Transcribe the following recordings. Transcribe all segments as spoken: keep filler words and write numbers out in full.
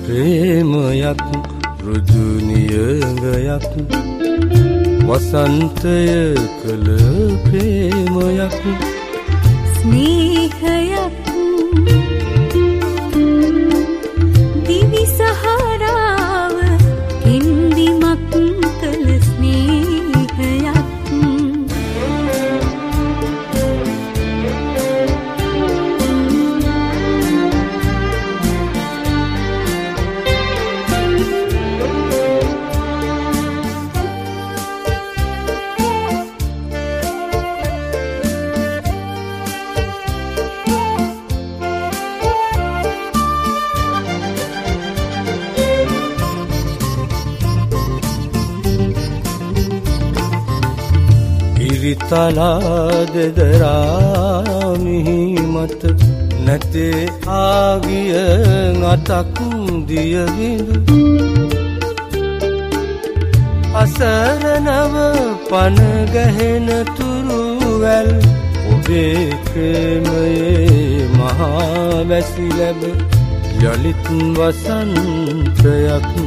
ප්‍රේමයක් රුදු නියඟයක් වසන්තය කළ ප්‍රේමයක් ස්නේහයක් දිවි සහරාව හින්දිමක් කළ ස්නේහයක් තලා දෙදරා මිහි මත නැතේ ආගිය අතක් දිය විඳු අසරණව පන ගැහෙන තුරුවැල් ඔබේ ප්‍රේමයේ මහා වැසි ලැබ යලිත් වසන්තයක්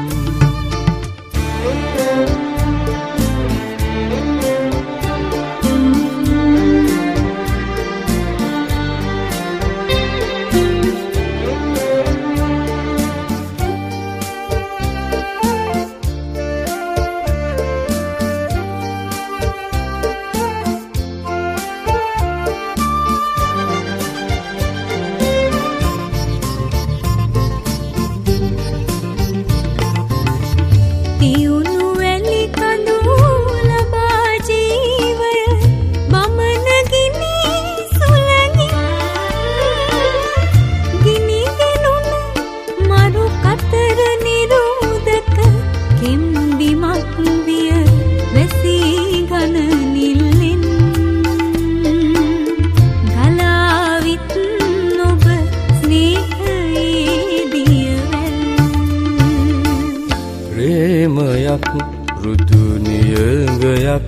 රුදු නියඟයක්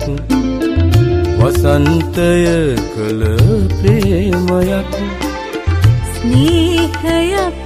වසන්තය කළ ප්‍රේමයක් ස්නේහයක්